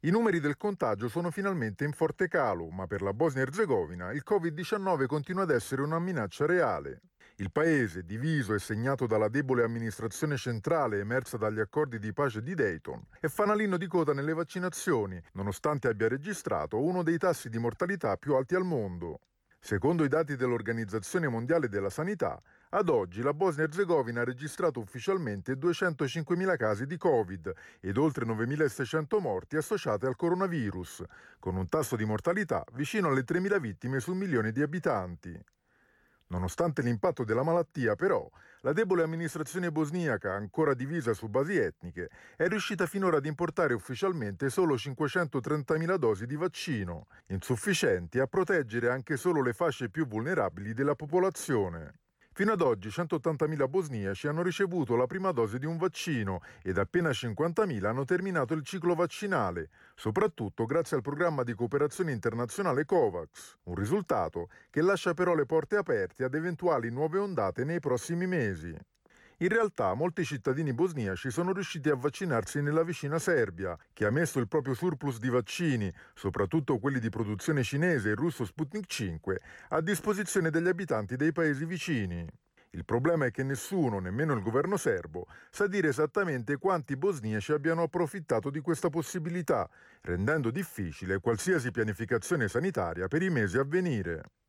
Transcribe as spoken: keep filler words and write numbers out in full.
I numeri del contagio sono finalmente in forte calo, ma per la Bosnia-Erzegovina il covid diciannove continua ad essere una minaccia reale. Il paese, diviso e segnato dalla debole amministrazione centrale emersa dagli accordi di pace di Dayton, è fanalino di coda nelle vaccinazioni, nonostante abbia registrato uno dei tassi di mortalità più alti al mondo. Secondo i dati dell'Organizzazione Mondiale della Sanità, ad oggi la Bosnia-Erzegovina ha registrato ufficialmente duecentocinquemila casi di Covid ed oltre novemilaseicento morti associate al coronavirus, con un tasso di mortalità vicino alle tremila vittime su un milione di abitanti. Nonostante l'impatto della malattia, però, la debole amministrazione bosniaca, ancora divisa su basi etniche, è riuscita finora ad importare ufficialmente solo cinquecentotrentamila dosi di vaccino, insufficienti a proteggere anche solo le fasce più vulnerabili della popolazione. Fino ad oggi centottantamila bosniaci hanno ricevuto la prima dose di un vaccino ed appena cinquantamila hanno terminato il ciclo vaccinale, soprattutto grazie al programma di cooperazione internazionale COVAX, un risultato che lascia però le porte aperte ad eventuali nuove ondate nei prossimi mesi. In realtà molti cittadini bosniaci sono riusciti a vaccinarsi nella vicina Serbia, che ha messo il proprio surplus di vaccini, soprattutto quelli di produzione cinese e russo Sputnik cinque, a disposizione degli abitanti dei paesi vicini. Il problema è che nessuno, nemmeno il governo serbo, sa dire esattamente quanti bosniaci abbiano approfittato di questa possibilità, rendendo difficile qualsiasi pianificazione sanitaria per i mesi a venire.